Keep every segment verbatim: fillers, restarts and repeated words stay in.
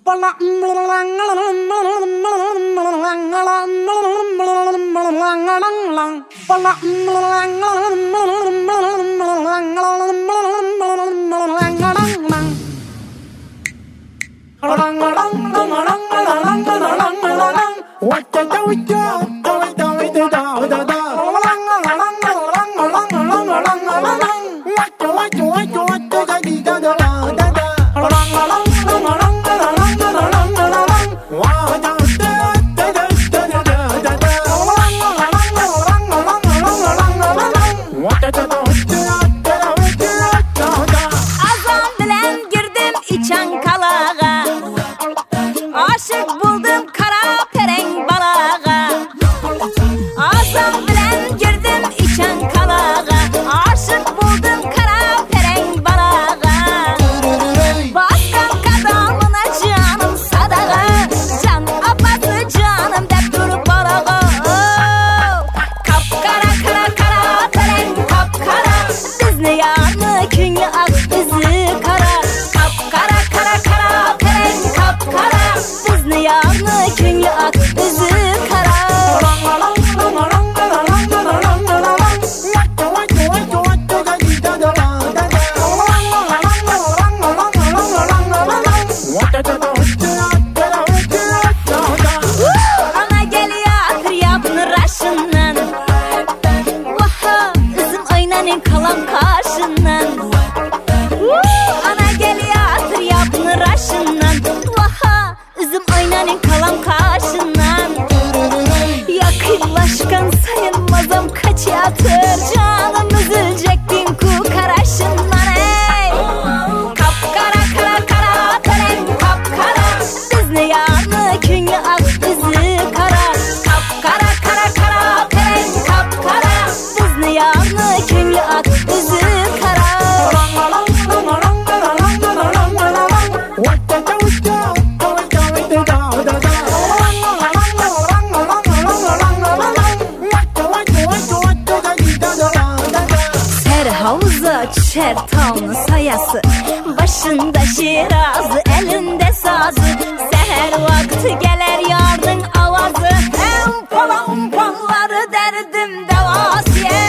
Çertanlı sayası, başında şirazı, elinde sazı. Seher vakti gelir yardın avazı. Empala umpalları derdim devası.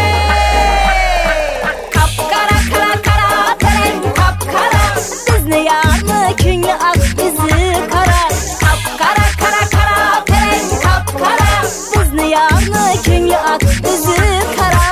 Kapkara kara kara teren kapkara, dizni yarlı künlü ak bizi kara. Kapkara kara kara teren kapkara, dizni yarlı künlü ak bizi kara.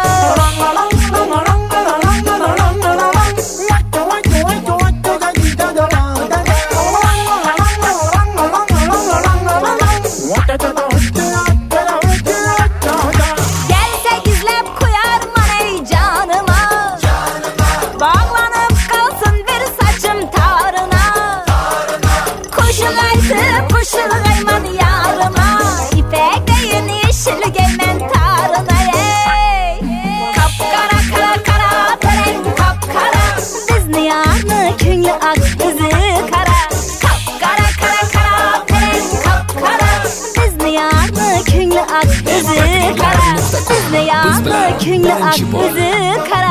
Künlü ak bizi kara.